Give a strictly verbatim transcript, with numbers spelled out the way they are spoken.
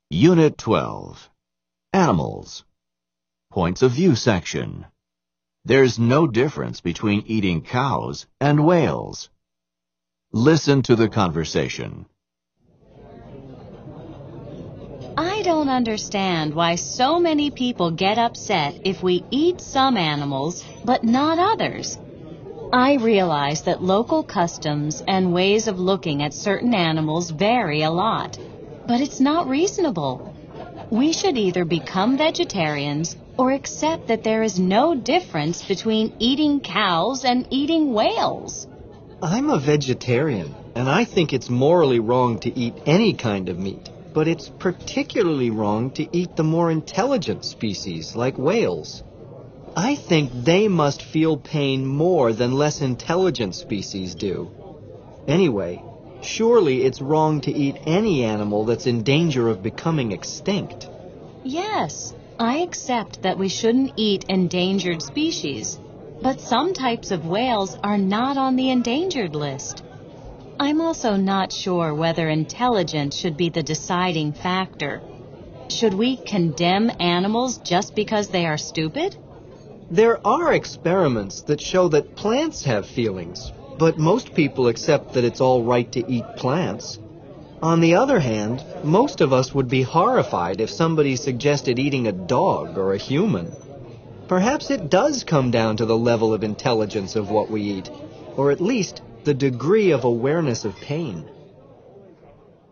Unit twelve. Animals. Points of view section. There's no difference between eating cows and whales. Listen to the conversation. I don't understand why so many people get upset if we eat some animals, but not others. I realize that local customs and ways of looking at certain animals vary a lot, but it's not reasonable. We should either become vegetarians or accept that there is no difference between eating cows and eating whales. I'm a vegetarian, and I think it's morally wrong to eat any kind of meat, but it's particularly wrong to eat the more intelligent species like whales. I think they must feel pain more than less intelligent species do. Anyway, surely it's wrong to eat any animal that's in danger of becoming extinct. Yes, I accept that we shouldn't eat endangered species, but some types of whales are not on the endangered list. I'm also not sure whether intelligence should be the deciding factor. Should we condemn animals just because they are stupid? There are experiments that show that plants have feelings, but most people accept that it's all right to eat plants. On the other hand, most of us would be horrified if somebody suggested eating a dog or a human. Perhaps it does come down to the level of intelligence of what we eat, or at least the degree of awareness of pain.